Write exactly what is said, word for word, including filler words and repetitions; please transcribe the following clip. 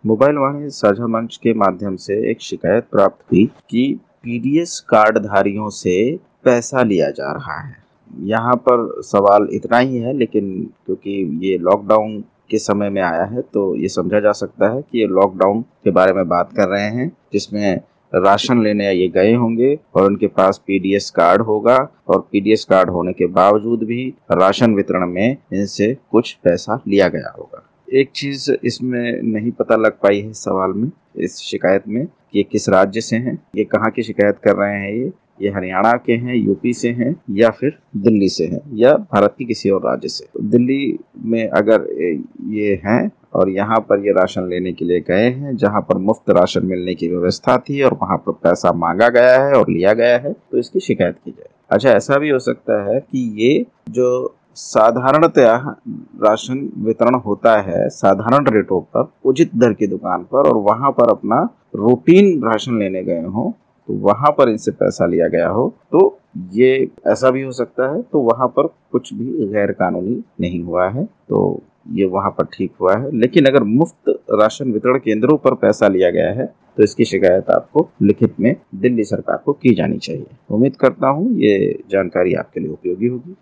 Mobile वाणी साझा मंच के माध्यम से एक शिकायत प्राप्त हुई कि पीडीएस कार्ड धारियों से पैसा लिया जा रहा है। यहाँ पर सवाल इतना ही है, लेकिन क्योंकि ये लॉकडाउन के समय में आया है तो ये समझा जा सकता है कि ये लॉकडाउन के बारे में बात कर रहे हैं, जिसमें राशन लेने ये गए होंगे और उनके पास पीडीएस कार्ड होगा और पीडीएस कार्ड होने के बावजूद भी राशन वितरण में इनसे कुछ पैसा लिया गया होगा। एक चीज इसमें नहीं पता लग पाई है सवाल में, इस शिकायत में, कि ये किस राज्य से हैं, ये कहाँ की शिकायत कर रहे हैं, ये ये हरियाणा के हैं, यूपी से हैं या फिर दिल्ली से हैं या भारत की किसी और राज्य से। दिल्ली में अगर ये हैं और यहाँ पर ये राशन लेने के लिए गए हैं, जहाँ पर मुफ्त राशन मिलने की व्यवस्था थी और वहाँ पर पैसा मांगा गया है और लिया गया है, तो इसकी शिकायत की जाए। अच्छा, ऐसा भी हो सकता है कि ये जो साधारणतया राशन वितरण होता है साधारण रेटों पर, उचित दर की दुकान पर, और वहां पर अपना रूटीन राशन लेने गए हो तो वहां पर इनसे पैसा लिया गया हो, तो ये ऐसा भी हो सकता है। तो वहां पर कुछ भी गैर कानूनी नहीं हुआ है, तो ये वहां पर ठीक हुआ है। लेकिन अगर मुफ्त राशन वितरण केंद्रों पर पैसा लिया गया है तो इसकी शिकायत आपको लिखित में दिल्ली सरकार को की जानी चाहिए। उम्मीद करता हूँ ये जानकारी आपके लिए उपयोगी होगी।